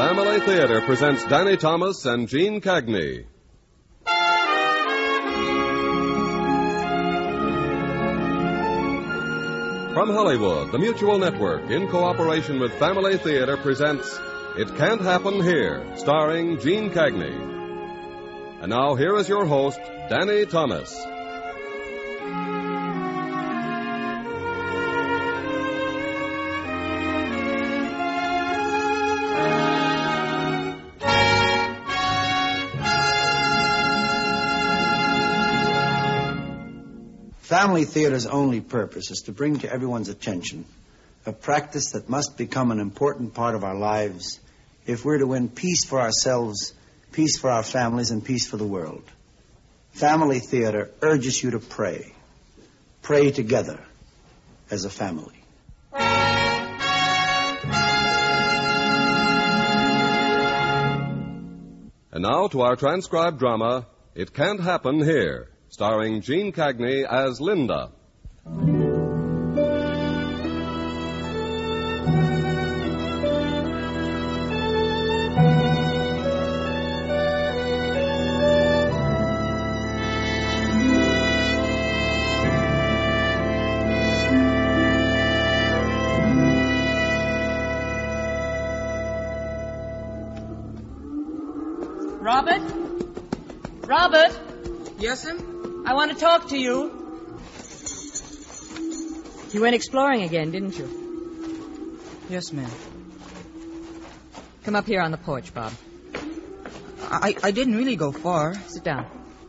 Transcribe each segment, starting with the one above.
Family Theater presents Danny Thomas and Gene Cagney. From Hollywood, the Mutual Network, in cooperation with Family Theater, presents It Can't Happen Here, starring Gene Cagney. And now, here is your host, Danny Thomas. Family Theater's only purpose is to bring to everyone's attention a practice that must become an important part of our lives if we're to win peace for ourselves, peace for our families, and peace for the world. Family Theater urges you to pray. Pray together as a family. And now to our transcribed drama, It Can't Happen Here, starring Gene Cagney as Linda. Robert? Robert? Yes, sir? I want to talk to you. You went exploring again, didn't you? Yes, ma'am. Come up here on the porch, Bob. I didn't really go far. Sit down.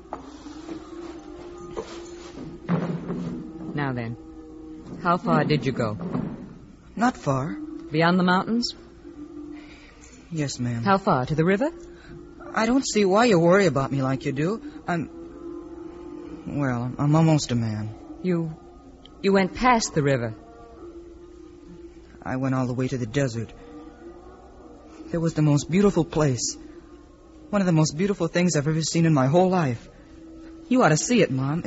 Now then, how far did you go? Not far. Beyond the mountains? Yes, ma'am. How far? To the river? I don't see why you worry about me like you do. I'm almost a man. You went past the river. I went all the way to the desert. It was the most beautiful place. One of the most beautiful things I've ever seen in my whole life. You ought to see it, Mom.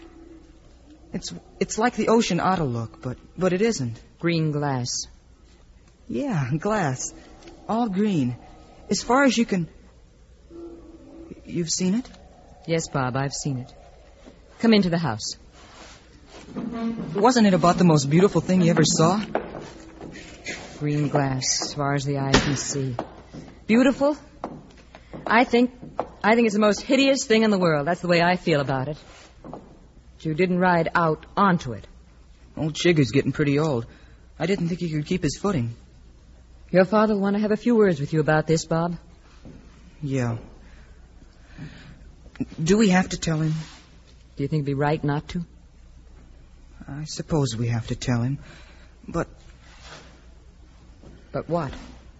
It's like the ocean ought to look, but it isn't. Green glass. Yeah, glass. All green. As far as you can... You've seen it? Yes, Bob, I've seen it. Come into the house. Wasn't it about the most beautiful thing you ever saw? Green glass, as far as the eye can see. Beautiful? I think it's the most hideous thing in the world. That's the way I feel about it. But you didn't ride out onto it. Old Chigger's getting pretty old. I didn't think he could keep his footing. Your father will want to have a few words with you about this, Bob. Yeah. Do we have to tell him? Do you think it'd be right not to? I suppose we have to tell him, but... But what?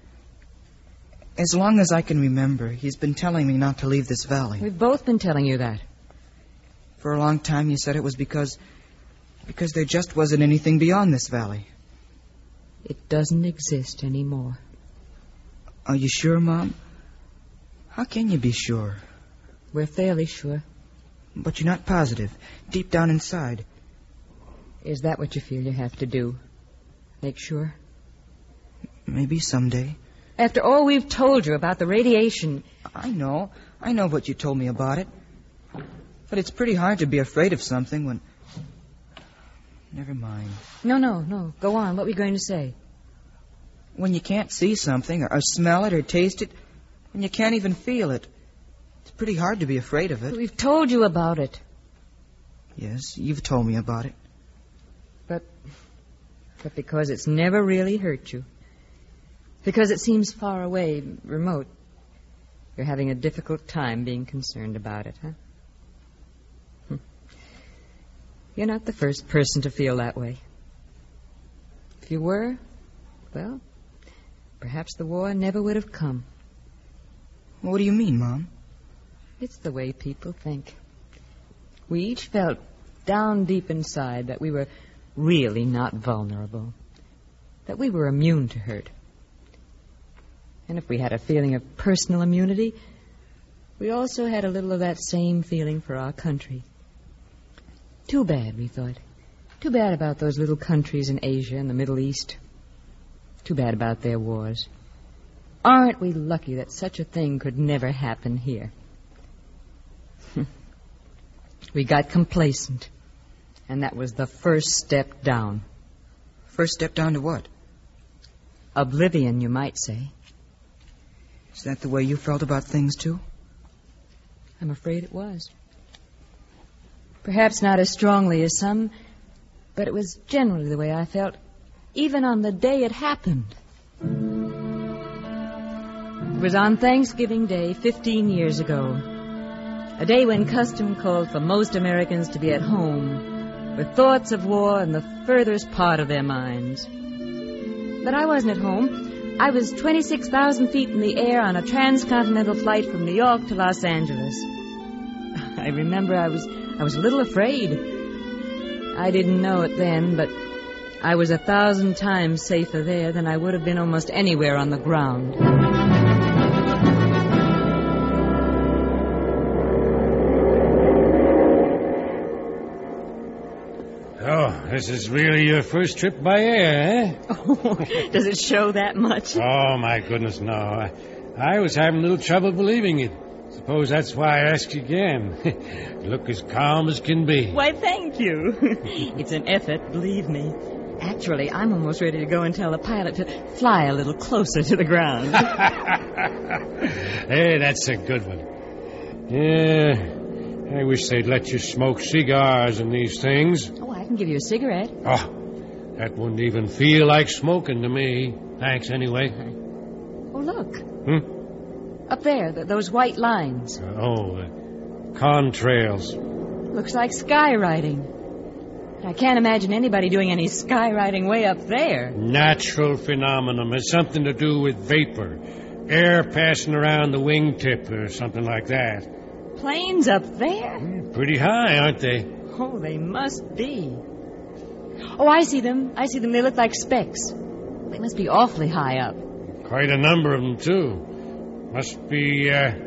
As long as I can remember, he's been telling me not to leave this valley. We've both been telling you that. For a long time, you said it was because there just wasn't anything beyond this valley. It doesn't exist anymore. Are you sure, Mom? How can you be sure? We're fairly sure. But you're not positive, deep down inside. Is that what you feel you have to do? Make sure? Maybe someday. After all we've told you about the radiation... I know what you told me about it. But it's pretty hard to be afraid of something when... Never mind. No. Go on. What were you going to say? When you can't see something, or smell it, or taste it, when you can't even feel it, it's pretty hard to be afraid of it. We've told you about it. Yes, you've told me about it. But because it's never really hurt you, because it seems far away, remote, you're having a difficult time being concerned about it, huh? You're not the first person to feel that way. If you were, well, perhaps the war never would have come. What do you mean, Mom? It's the way people think. We each felt down deep inside that we were really not vulnerable, that we were immune to hurt. And if we had a feeling of personal immunity, we also had a little of that same feeling for our country. Too bad, we thought. Too bad about those little countries in Asia and the Middle East. Too bad about their wars. Aren't we lucky that such a thing could never happen here? We got complacent, and that was the first step down. First step down to what? Oblivion, you might say. Is that the way you felt about things, too? I'm afraid it was. Perhaps not as strongly as some, but it was generally the way I felt, even on the day it happened. It was on Thanksgiving Day 15 years ago, a day when custom called for most Americans to be at home, with thoughts of war in the furthest part of their minds. But I wasn't at home. I was 26,000 feet in the air on a transcontinental flight from New York to Los Angeles. I remember I was a little afraid. I didn't know it then, but I was 1,000 times safer there than I would have been almost anywhere on the ground. Oh, this is really your first trip by air, eh? Oh, does it show that much? Oh, my goodness, no. I was having a little trouble believing it. Suppose that's why I asked you again. You look as calm as can be. Why, thank you. It's an effort, believe me. Actually, I'm almost ready to go and tell the pilot to fly a little closer to the ground. Hey, that's a good one. Yeah, I wish they'd let you smoke cigars in these things. Oh, I can give you a cigarette. Oh, that wouldn't even feel like smoking to me. Thanks, anyway. Oh, look. Up there, those white lines. Contrails. Looks like skywriting. I can't imagine anybody doing any skywriting way up there. Natural phenomenon. It's something to do with vapor. Air passing around the wingtip or something like that. Planes up there? Pretty high, aren't they? Oh, they must be. Oh, I see them. They look like specks. They must be awfully high up. Quite a number of them, too. Must be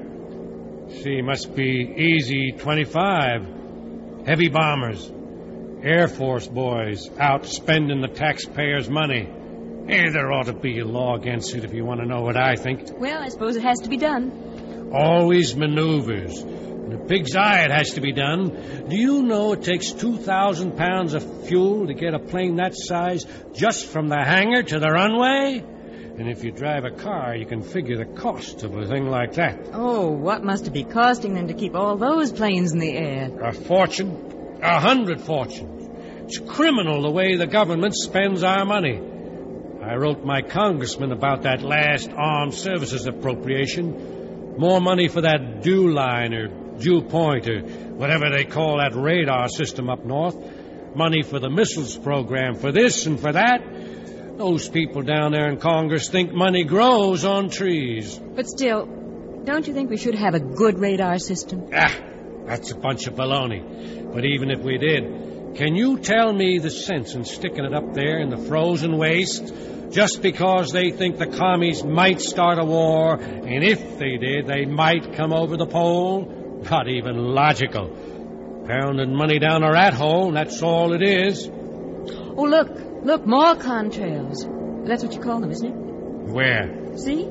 EZ-25. Heavy bombers. Air Force boys out spending the taxpayers' money. Hey, there ought to be a law against it if you want to know what I think. Well, I suppose it has to be done. Always maneuvers. In a pig's eye it has to be done. Do you know it takes 2,000 pounds of fuel to get a plane that size just from the hangar to the runway? And if you drive a car, you can figure the cost of a thing like that. Oh, what must it be costing them to keep all those planes in the air? A fortune. 100 fortunes. It's criminal the way the government spends our money. I wrote my congressman about that last armed services appropriation. More money for that dew line or dew point or whatever they call that radar system up north. Money for the missiles program, for this and for that. Those people down there in Congress think money grows on trees. But still, don't you think we should have a good radar system? That's a bunch of baloney. But even if we did, can you tell me the sense in sticking it up there in the frozen waste just because they think the commies might start a war, and if they did, they might come over the pole? Not even logical. Pounding money down a rat hole, and that's all it is. Oh, look, more contrails. That's what you call them, isn't it? Where? See?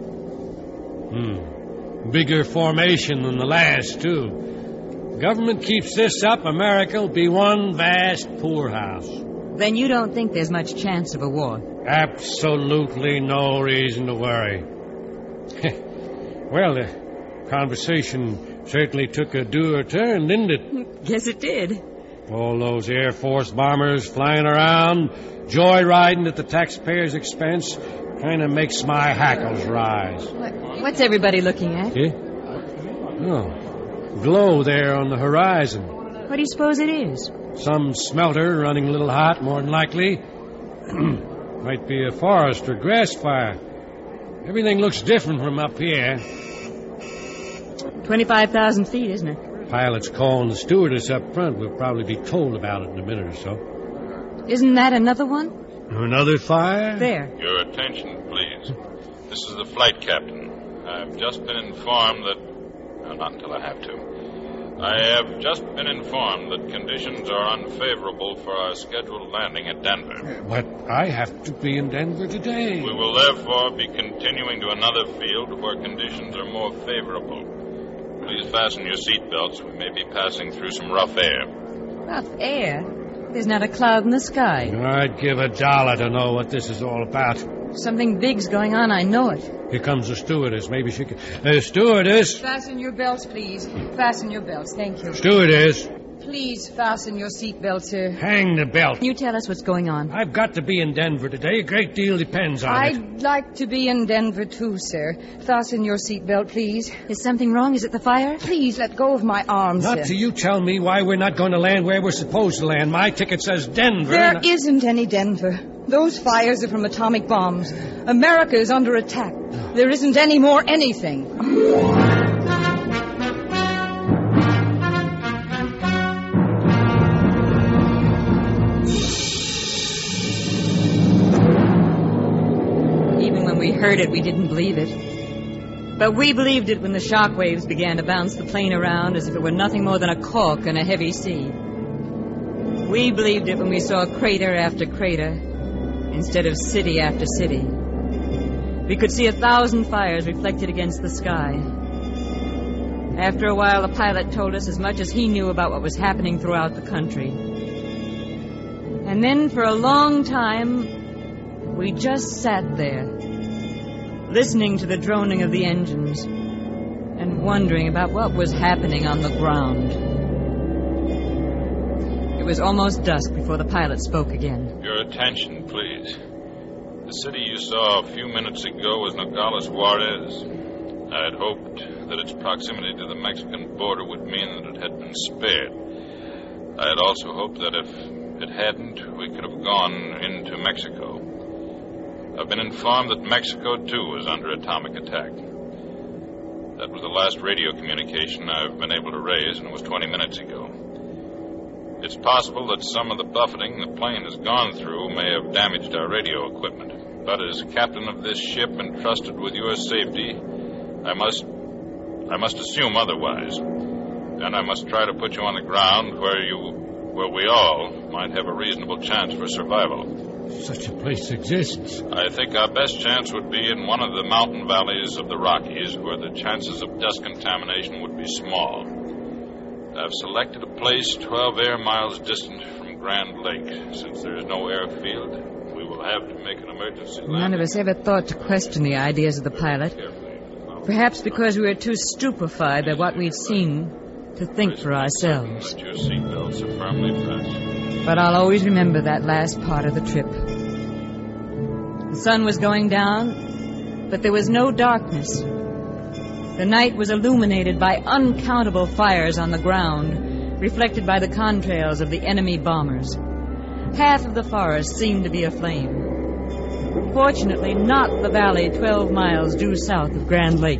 Bigger formation than the last, too. Government keeps this up, America'll be one vast poorhouse. Then you don't think there's much chance of a war? Absolutely no reason to worry. Well, the conversation certainly took a dour turn, didn't it? Yes, it did. All those Air Force bombers flying around, joyriding at the taxpayers' expense, kind of makes my hackles rise. What's everybody looking at? Yeah? Oh, glow there on the horizon. What do you suppose it is? Some smelter running a little hot, more than likely. Might be a forest or grass fire. Everything looks different from up here. 25,000 feet, isn't it? Pilot's calling the stewardess up front. We'll probably be told about it in a minute or so. Isn't that another one? Another fire? There. Your attention, please. This is the flight captain. I've just been informed that... No, not until I have to. I have just been informed that conditions are unfavorable for our scheduled landing at Denver. But I have to be in Denver today. We will therefore be continuing to another field where conditions are more favorable. Please fasten your seatbelts. We may be passing through some rough air. Rough air? There's not a cloud in the sky. I'd give $1 to know what this is all about. Something big's going on, I know it. Here comes the stewardess. Maybe she can... Stewardess! Fasten your belts, please. Fasten your belts. Thank you. Stewardess! Please fasten your seatbelt, sir. Hang the belt. Can you tell us what's going on? I've got to be in Denver today. A great deal depends on it. I'd like to be in Denver, too, sir. Fasten your seatbelt, please. Is something wrong? Is it the fire? Please, let go of my arms, Not sir. till you tell me why we're not going to land where we're supposed to land. My ticket says Denver. There isn't any Denver. Those fires are from atomic bombs. America is under attack. There isn't any more anything. We heard it, we didn't believe it. But we believed it when the shock waves began to bounce the plane around as if it were nothing more than a caulk in a heavy sea. We believed it when we saw crater after crater instead of city after city. We could see 1,000 fires reflected against the sky. After a while, the pilot told us as much as he knew about what was happening throughout the country. And then for a long time, we just sat there, listening to the droning of the engines and wondering about what was happening on the ground. It was almost dusk before the pilot spoke again. Your attention, please. The city you saw a few minutes ago was Nogales Juarez. I had hoped that its proximity to the Mexican border would mean that it had been spared. I had also hoped that if it hadn't, we could have gone into Mexico. I've been informed that Mexico, too, is under atomic attack. That was the last radio communication I've been able to raise, and it was 20 minutes ago. It's possible that some of the buffeting the plane has gone through may have damaged our radio equipment. But as captain of this ship entrusted with your safety, I must assume otherwise. And I must try to put you on the ground where we all might have a reasonable chance for survival. Such a place exists. I think our best chance would be in one of the mountain valleys of the Rockies, where the chances of dust contamination would be small. I've selected a place 12 air miles distant from Grand Lake. Since there is no airfield, we will have to make an emergency landing. None of us ever thought to question the ideas of the pilot. Perhaps because we were too stupefied by what we'd seen to think for ourselves. Let your seatbelts are firmly fastened. But I'll always remember that last part of the trip. The sun was going down, but there was no darkness. The night was illuminated by uncountable fires on the ground, reflected by the contrails of the enemy bombers. Half of the forest seemed to be aflame. Fortunately, not the valley 12 miles due south of Grand Lake.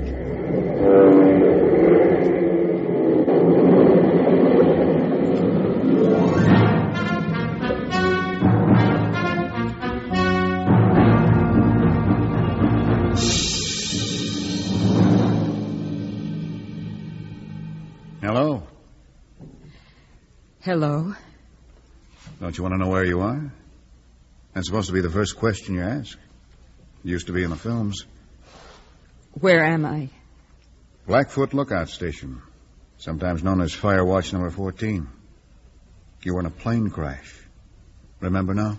Hello? Hello. Don't you want to know where you are? That's supposed to be the first question you ask. It used to be in the films. Where am I? Blackfoot Lookout Station, sometimes known as Fire Watch Number 14. You were in a plane crash. Remember now?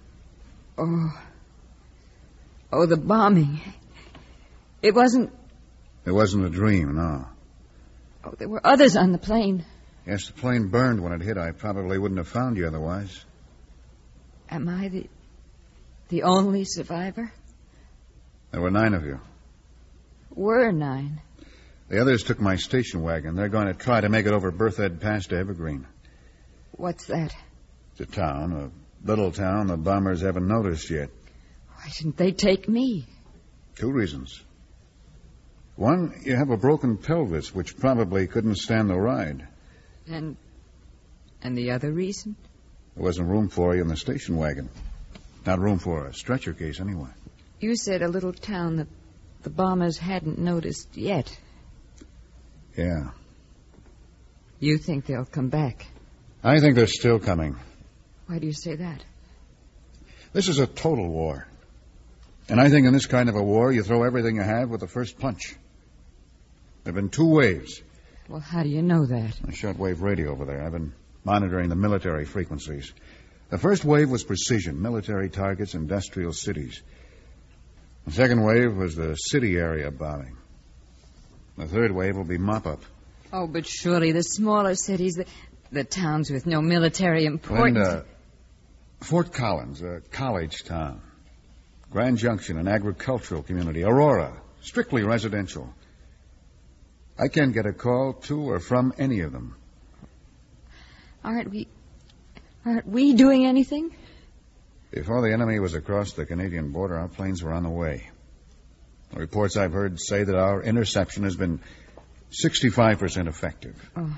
Oh, the bombing. It wasn't... It wasn't a dream, no. Oh, there were others on the plane. Yes, the plane burned when it hit. I probably wouldn't have found you otherwise. Am I the only survivor? There were 9 of you. Were 9. The others took my station wagon. They're going to try to make it over Berthoud Pass to Evergreen. What's that? It's a town, a little town the bombers haven't noticed yet. Why didn't they take me? 2 reasons. One, you have a broken pelvis, which probably couldn't stand the ride. And the other reason? There wasn't room for you in the station wagon. Not room for a stretcher case, anyway. You said a little town that the bombers hadn't noticed yet. Yeah. You think they'll come back? I think they're still coming. Why do you say that? This is a total war. And I think in this kind of a war, you throw everything you have with the first punch. There have been 2 waves. Well, how do you know that? A shortwave radio over there. I've been monitoring the military frequencies. The first wave was precision, military targets, industrial cities. The second wave was the city area bombing. The third wave will be mop-up. Oh, but surely the smaller cities, the towns with no military importance... Linda, Fort Collins, a college town. Grand Junction, an agricultural community. Aurora, strictly residential. I can't get a call to or from any of them. Aren't we doing anything? Before the enemy was across the Canadian border, our planes were on the way. The reports I've heard say that our interception has been 65% effective. Oh.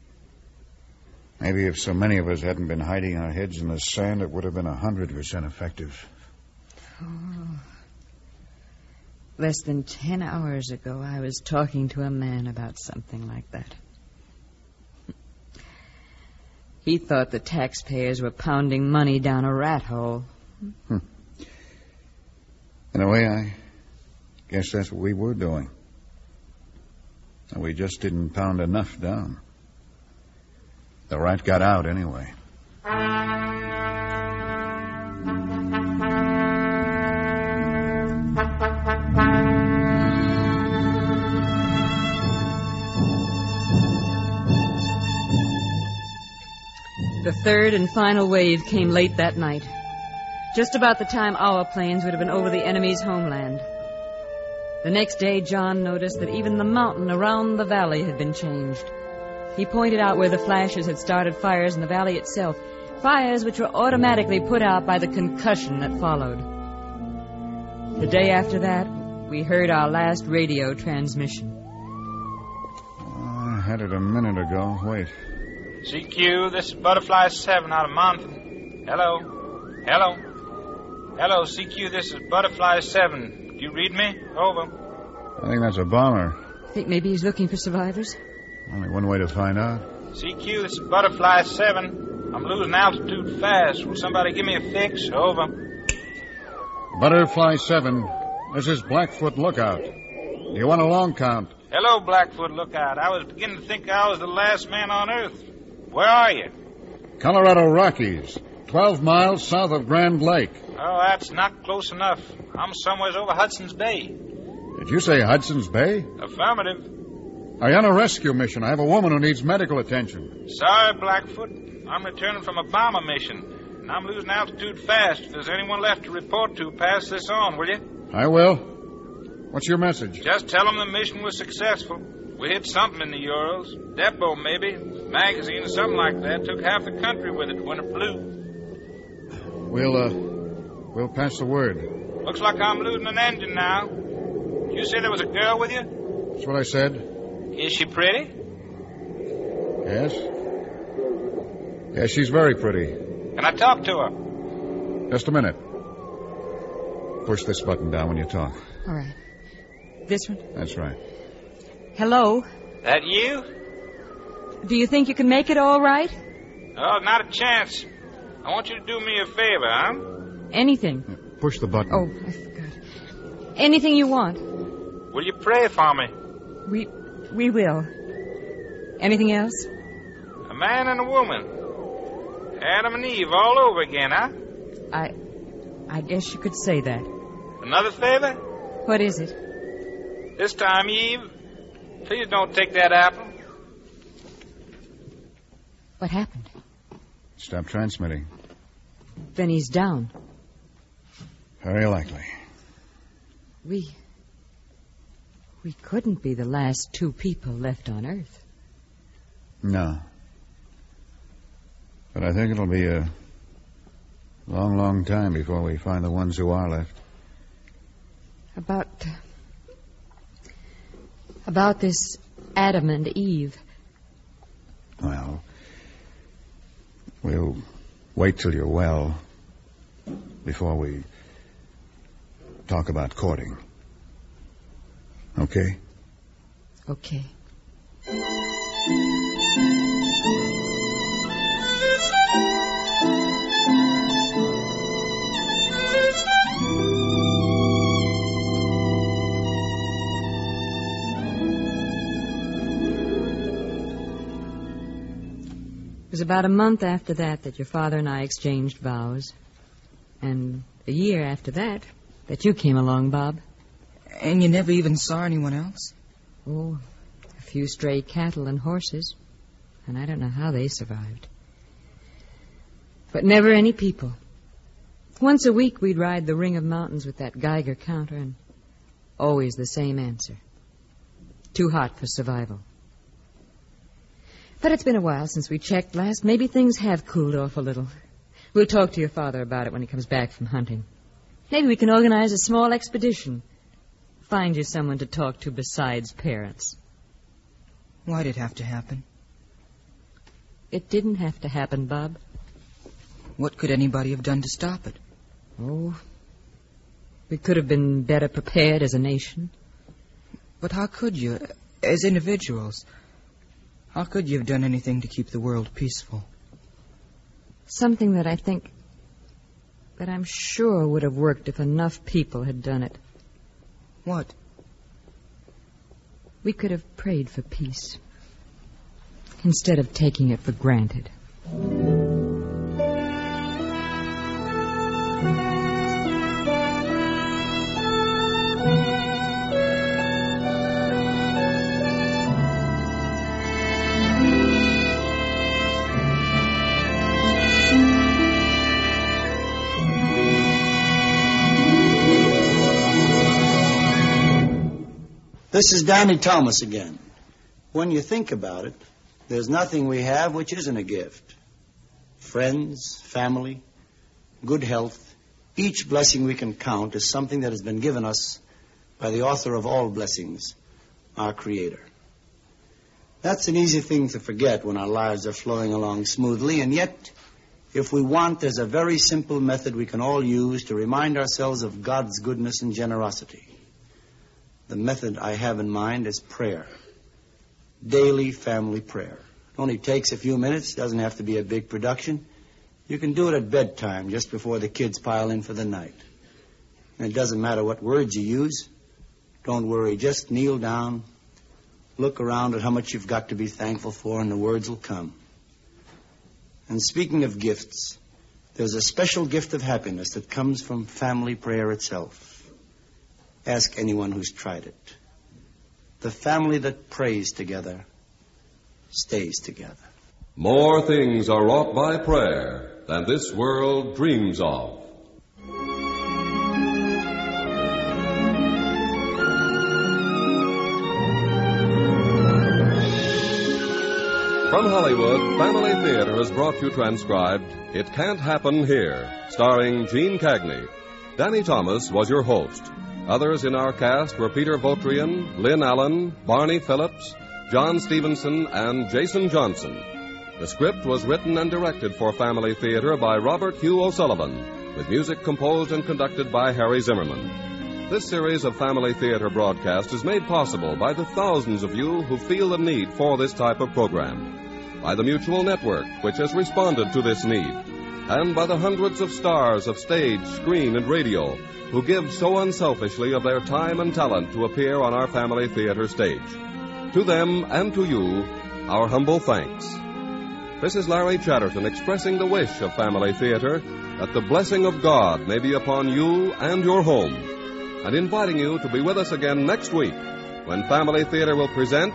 Maybe if so many of us hadn't been hiding our heads in the sand, it would have been 100% effective. Oh. Less than 10 hours ago, I was talking to a man about something like that. He thought the taxpayers were pounding money down a rat hole. In a way, I guess that's what we were doing. And we just didn't pound enough down. The rat got out anyway. The third and final wave came late that night, just about the time our planes would have been over the enemy's homeland. The next day, John noticed that even the mountain around the valley had been changed. He pointed out where the flashes had started fires in the valley itself, fires which were automatically put out by the concussion that followed. The day after that, we heard our last radio transmission. I had it a minute ago. Wait. CQ, this is Butterfly 7 out of Monthon. Hello? Hello? Hello, CQ, this is Butterfly 7. Do you read me? Over. I think that's a bomber. Think maybe he's looking for survivors? Only one way to find out. CQ, this is Butterfly 7. I'm losing altitude fast. Will somebody give me a fix? Over. Butterfly 7, this is Blackfoot Lookout. Do you want a long count? Hello, Blackfoot Lookout. I was beginning to think I was the last man on Earth. Where are you? Colorado Rockies, 12 miles south of Grand Lake. Oh, that's not close enough. I'm somewhere over Hudson's Bay. Did you say Hudson's Bay? Affirmative. Are you on a rescue mission? I have a woman who needs medical attention. Sorry, Blackfoot. I'm returning from a bomber mission, and I'm losing altitude fast. If there's anyone left to report to, pass this on, will you? I will. What's your message? Just tell them the mission was successful. We hit something in the Urals. Depot, maybe. Magazine or something like that. Took half the country with it when it blew. We'll pass the word. Looks like I'm losing an engine now. You say there was a girl with you? That's what I said. Is she pretty? Yes. Yes, she's very pretty. Can I talk to her? Just a minute. Push this button down when you talk. All right. This one? That's right. Hello? That you? Do you think you can make it all right? Oh, not a chance. I want you to do me a favor, huh? Anything. Yeah, push the button. Oh, I forgot. Anything you want. Will you pray for me? We will. Anything else? A man and a woman. Adam and Eve all over again, huh? I guess you could say that. Another favor? What is it? This time, Eve, please don't take that apple. What happened? Stop transmitting. Then he's down. Very likely. We couldn't be the last 2 people left on Earth. No. But I think it'll be a long, long time before we find the ones who are left. About this Adam and Eve. Well, we'll wait till you're well before we talk about courting. Okay? Okay. was about a month after that your father and I exchanged vows. And a year after that you came along, Bob. And you never even saw anyone else? Oh, a few stray cattle and horses. And I don't know how they survived. But never any people. Once a week we'd ride the ring of mountains with that Geiger counter, and always the same answer. Too hot for survival. But it's been a while since we checked last. Maybe things have cooled off a little. We'll talk to your father about it when he comes back from hunting. Maybe we can organize a small expedition. Find you someone to talk to besides parents. Why'd it have to happen? It didn't have to happen, Bob. What could anybody have done to stop it? Oh, we could have been better prepared as a nation. But how could you, as individuals? How could you have done anything to keep the world peaceful? Something that I think, that I'm sure would have worked if enough people had done it. What? We could have prayed for peace, instead of taking it for granted. This is Danny Thomas again. When you think about it, there's nothing we have which isn't a gift. Friends, family, good health, each blessing we can count is something that has been given us by the author of all blessings, our Creator. That's an easy thing to forget when our lives are flowing along smoothly, and yet, if we want, there's a very simple method we can all use to remind ourselves of God's goodness and generosity. The method I have in mind is prayer. Daily family prayer. It only takes a few minutes, doesn't have to be a big production. You can do it at bedtime, just before the kids pile in for the night. And it doesn't matter what words you use. Don't worry, just kneel down, look around at how much you've got to be thankful for, and the words will come. And speaking of gifts, there's a special gift of happiness that comes from family prayer itself. Ask anyone who's tried it. The family that prays together stays together. More things are wrought by prayer than this world dreams of. From Hollywood, Family Theater has brought you transcribed It Can't Happen Here, starring Gene Cagney. Danny Thomas was your host. Others in our cast were Peter Votrian, Lynn Allen, Barney Phillips, John Stevenson, and Jason Johnson. The script was written and directed for Family Theater by Robert Hugh O'Sullivan, with music composed and conducted by Harry Zimmerman. This series of Family Theater broadcast is made possible by the thousands of you who feel the need for this type of program, by the Mutual Network, which has responded to this need, and by the hundreds of stars of stage, screen, and radio who give so unselfishly of their time and talent to appear on our Family Theater stage. To them and to you, our humble thanks. This is Larry Chatterton expressing the wish of Family Theater that the blessing of God may be upon you and your home, and inviting you to be with us again next week when Family Theater will present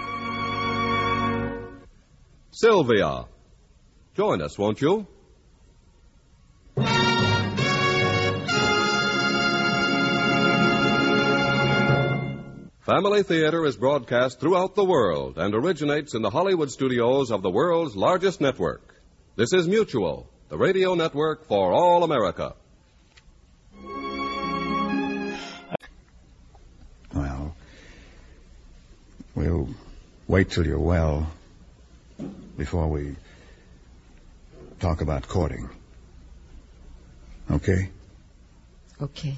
Sylvia. Join us, won't you? Family Theater is broadcast throughout the world and originates in the Hollywood studios of the world's largest network. This is Mutual, the radio network for all America. Well, we'll wait till you're well before we talk about courting. Okay? Okay.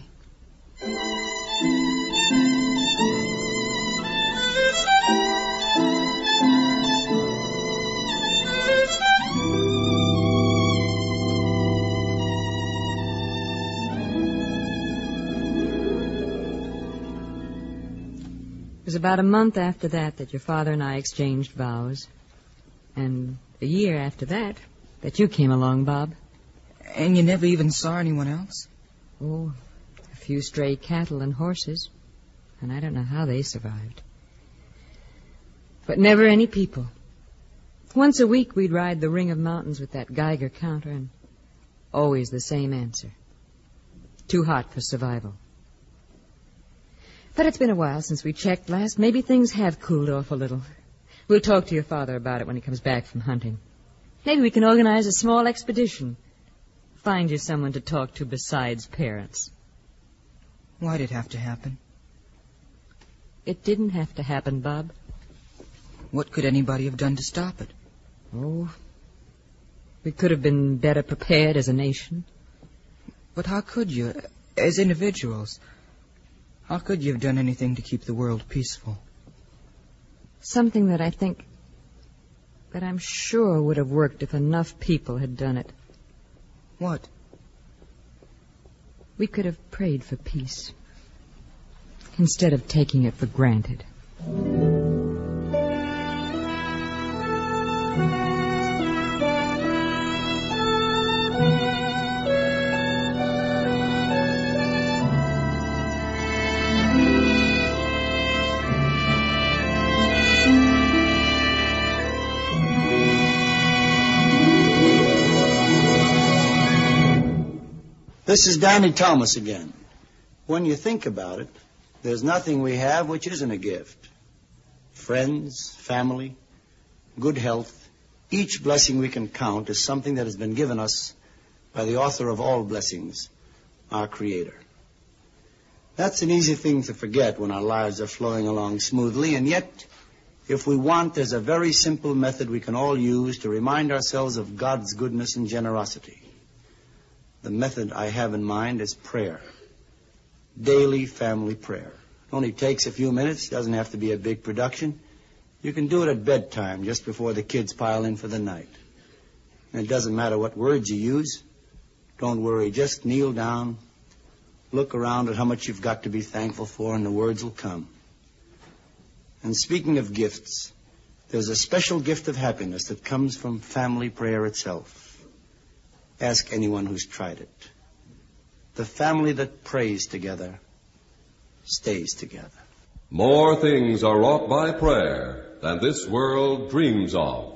It was about a month after that your father and I exchanged vows. And a year after that you came along, Bob. And you never even saw anyone else? Oh, a few stray cattle and horses. And I don't know how they survived. But never any people. Once a week we'd ride the ring of mountains with that Geiger counter, and always the same answer. Too hot for survival. But it's been a while since we checked last. Maybe things have cooled off a little. We'll talk to your father about it when he comes back from hunting. Maybe we can organize a small expedition. Find you someone to talk to besides parents. Why'd it have to happen? It didn't have to happen, Bob. What could anybody have done to stop it? Oh, we could have been better prepared as a nation. But how could you, as individuals? How could you have done anything to keep the world peaceful? Something that I think, that I'm sure would have worked if enough people had done it. What? We could have prayed for peace, instead of taking it for granted. This is Danny Thomas again. When you think about it, there's nothing we have which isn't a gift. Friends, family, good health, each blessing we can count is something that has been given us by the author of all blessings, our Creator. That's an easy thing to forget when our lives are flowing along smoothly, and yet, if we want, there's a very simple method we can all use to remind ourselves of God's goodness and generosity. The method I have in mind is prayer. Daily family prayer. It only takes a few minutes, doesn't have to be a big production. You can do it at bedtime, just before the kids pile in for the night. And it doesn't matter what words you use. Don't worry, just kneel down, look around at how much you've got to be thankful for, and the words will come. And speaking of gifts, there's a special gift of happiness that comes from family prayer itself. Ask anyone who's tried it. The family that prays together stays together. More things are wrought by prayer than this world dreams of.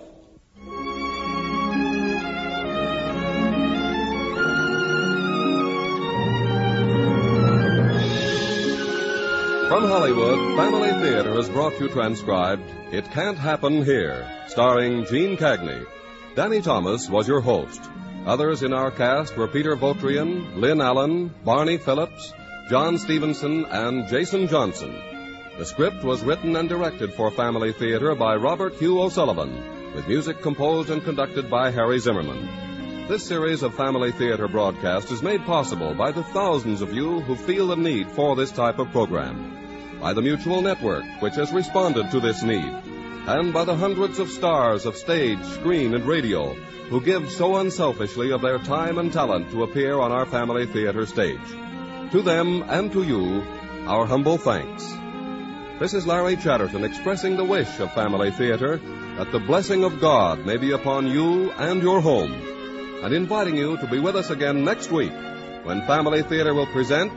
From Hollywood, Family Theater has brought you transcribed It Can't Happen Here, starring Gene Cagney. Danny Thomas was your host. Others in our cast were Peter Votrian, Lynn Allen, Barney Phillips, John Stevenson, and Jason Johnson. The script was written and directed for Family Theater by Robert Hugh O'Sullivan, with music composed and conducted by Harry Zimmerman. This series of Family Theater broadcast is made possible by the thousands of you who feel the need for this type of program, by the Mutual Network, which has responded to this need, and by the hundreds of stars of stage, screen, and radio who give so unselfishly of their time and talent to appear on our Family Theater stage. To them and to you, our humble thanks. This is Larry Chatterton expressing the wish of Family Theater that the blessing of God may be upon you and your home, and inviting you to be with us again next week when Family Theater will present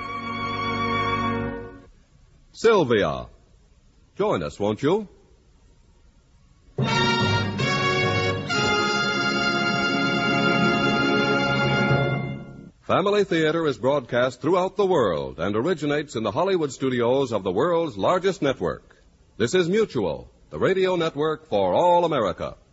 Sylvia. Join us, won't you? Family Theater is broadcast throughout the world and originates in the Hollywood studios of the world's largest network. This is Mutual, the radio network for all America.